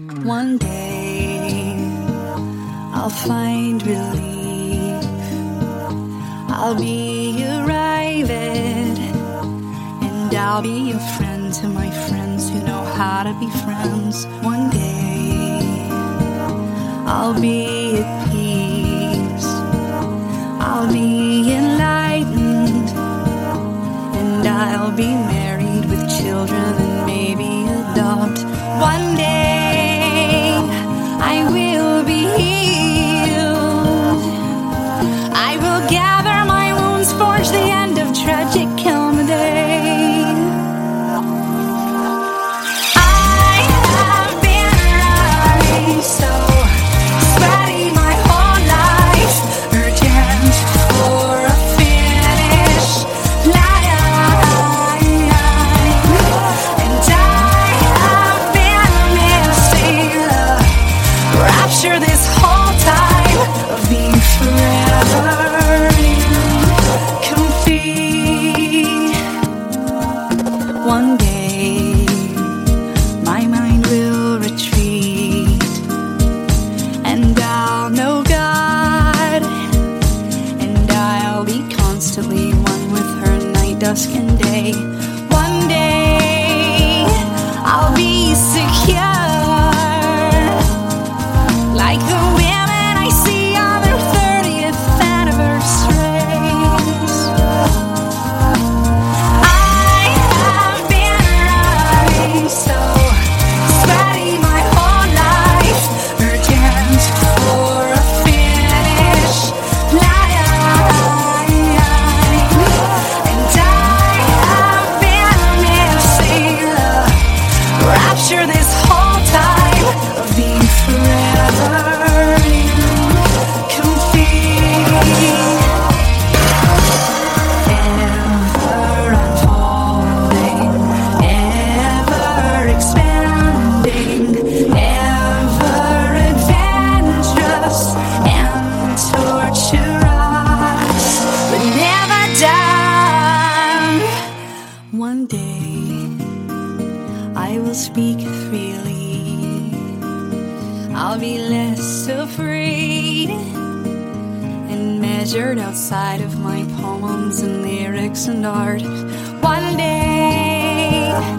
One day I'll find relief. I'll be a private, and I'll be a friend to my friends who know how to be friends. One day I'll be at peace. I'll be enlightened, and I'll be married with children and maybe adopt. One day I will be healed. I will gather my wounds, forge the end of tragic comedy. I have been running so sweaty my whole life, urgent for a finish line. And I have been missing the rapture this whole time of being forever complete. One day my mind will retreat, and I'll know God, and I'll be constantly one with her night, dusk, and day. One day I'll be secure, like the women I see on their 30th anniversaries. I have been running so sweaty my whole life, urgent for a finish line. And I have been missing the rapture this whole time of being forever complete. Ever unfolding, ever expanding, ever adventurous and torturous, but never done. One day I will speak freely. I'll be less afraid and measured outside of my poems and lyrics and art. One day